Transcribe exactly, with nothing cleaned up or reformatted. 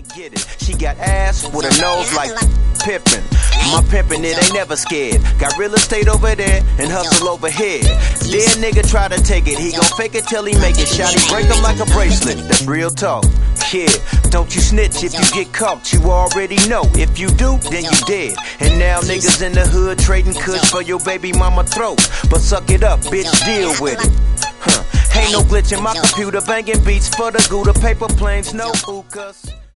can't get it. She got ass with a nose like pimpin'. My pimpin', it ain't never scared. Got real estate over there and hustle over here. Dead nigga try to take it, he gon' fake it till he make it. Shawty break him like a bracelet, that's real talk. Yeah, don't you snitch if you get caught, you already know. If you do, then you dead. And now niggas in the hood trading kush for your baby mama throat. But suck it up, bitch, deal with it. Huh. Ain't no glitch in my computer, banging beats for the Gouda, paper planes, no hookahs.